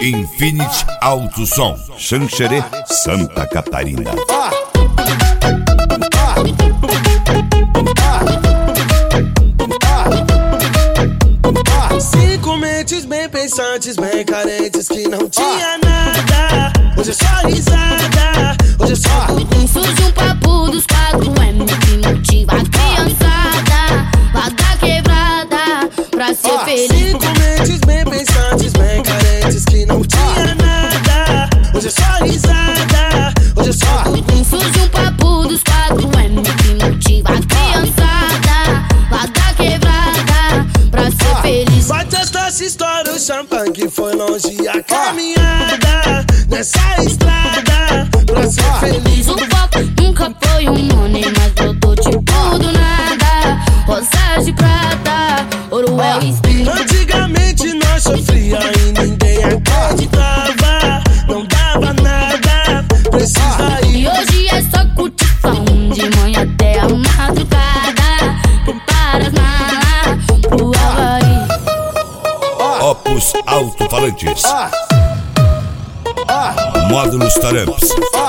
Infinity Alto Som, Xanxerê, Santa Catarina. Cinco mentes bem pensantes, bem carentes, que não tinha nada. Hoje é só risada, hoje é só surge um papo dos 4M que motiva a criançada lá da quebrada pra ser feliz. Cinco mentes bem pensantes, bem carentes, que não tinha nada. Hoje é só risada, hoje é só surge um papo dos 4M que motiva a criançada lá da quebrada pra ser feliz. Vai testar se estoura o champanhe, que foi longe a caminhada nessa estrada pra ser feliz. O foco nunca foi um money, mas brotou tipo do nada. Rosas de prata, ouro é o espírito. Antigamente nós sofria e ninguém acreditava, não dava nada, precisa ir. E hoje é só curtição, de manhã até a madrugada. Prepara as malas pro Havaí. Opus Alto-Falantes, Módulos Taramps,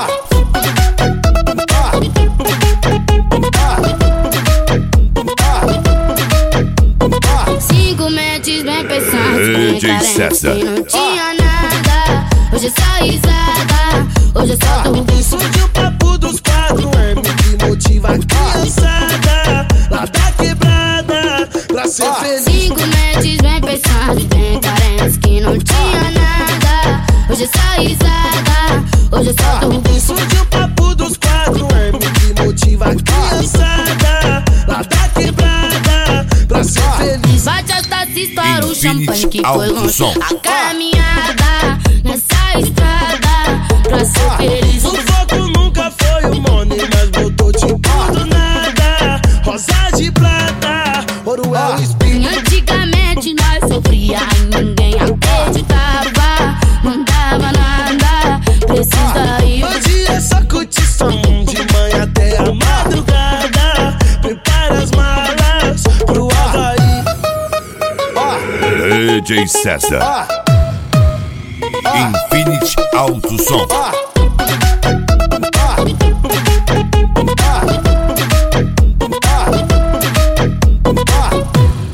Cinco mentes bem pensantes, bem DJ carentes, César. que não tinha nada. Hoje é só risada, hoje é só tudo. Surgiu o papo dos 4M que motiva a criançada lá da quebrada pra ser feliz. Cinco mentes bem pensantes, bem carentes, que não tinha nada. Hoje é só risada, hoje é só tudo. Surgiu o papo dos 4M que motiva a criançada lá da quebrada pra ser feliz. Vai testar se estoura o Infinity champanhe, que foi Alto longe Som. a caminhada nessa estrada pra ser feliz. O foco nunca foi o money, mas botou tipo do nada. Rosa de prata, ouro é o espinho. Antigamente nós sofria e ninguém acreditava, não dava nada, precisa ir. Hoje é só curtição, de manhã até a madrugada. Prepara as malas pro Havaí. DJ César. Infinity Alto Som.